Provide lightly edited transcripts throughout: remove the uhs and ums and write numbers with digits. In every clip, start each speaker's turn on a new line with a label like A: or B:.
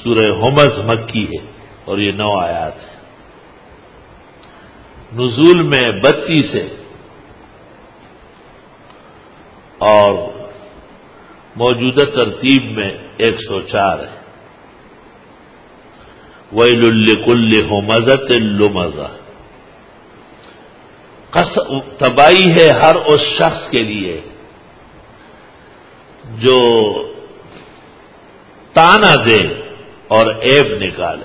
A: سورہ ہمز مکی ہے اور یہ 9 آیات ہے. نزول میں 32 ہے اور موجودہ ترتیب میں 104 ہے. وَيْلٌ لِكُلِّ ہُمَزَةٍ لُمَزَةٍ، تباہی ہے ہر اس شخص کے لیے جو تانا دے اور عیب نکالے.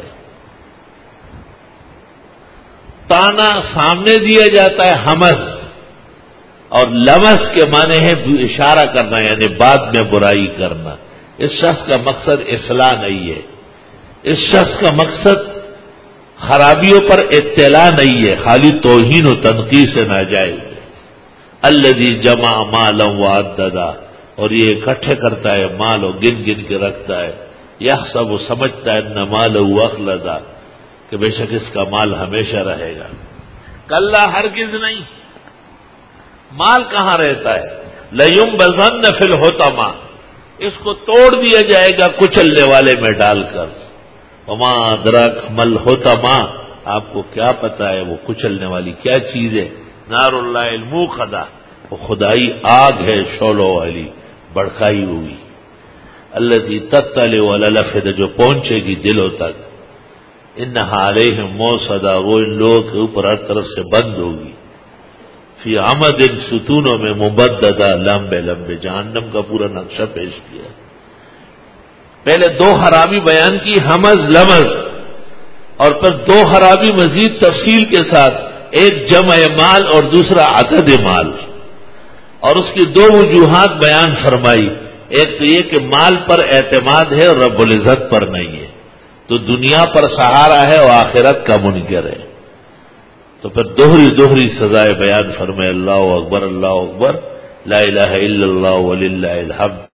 A: تانا سامنے دیا جاتا ہے ہمز، اور لمز کے معنی ہے اشارہ کرنا، یعنی بعد میں برائی کرنا. اس شخص کا مقصد اصلاح نہیں ہے، اس شخص کا مقصد خرابیوں پر اطلاع نہیں ہے، خالی توہین و تنقید سے ناجائز ہے. الذی جمع مالا وعددا، اور یہ اکٹھے کرتا ہے مال و گن گن کے رکھتا ہے. یحسب، سمجھتا ہے ان مالہ اخلدا، کہ بے شک اس کا مال ہمیشہ رہے گا. کلا، ہرگز نہیں. مال کہاں رہتا ہے؟ لَيُنبَذَنَّ فِي الْحُطَمَةِ، اس کو توڑ دیا جائے گا کچلنے والے میں ڈال کر. وَمَا أَدْرَاكَ مَا الْحُطَمَةُ، آپ کو کیا پتا ہے وہ کچلنے والی کیا چیز ہے؟ نار اللہ الموقدہ، وہ خدائی آگ ہے شعلوں والی، بڑکائی ہوئی. التي تطلع على الافئدہ، جو پہنچے گی دلوں تک. انہا علیہم موصدہ، وہ ان لوگوں کے اوپر ہر طرف سے بند ہوگی. فی عمد، ستونوں میں ممددہ، لمبے لمبے. جہنم کا پورا نقشہ پیش کیا. پہلے 2 خرابی بیان کی، ہمز لمز، اور پھر 2 خرابی مزید تفصیل کے ساتھ، ایک جمع مال اور دوسرا عدد مال، اور اس کی 2 وجوہات بیان فرمائی. ایک تو یہ کہ مال پر اعتماد ہے اور رب العزت پر نہیں ہے، تو دنیا پر سہارا ہے اور آخرت کا منکر ہے. تو پھر دوہری سزائے بیان فرمائے. اللہ اکبر، اللہ اکبر، لا الہ الا اللہ وللہ الحمد.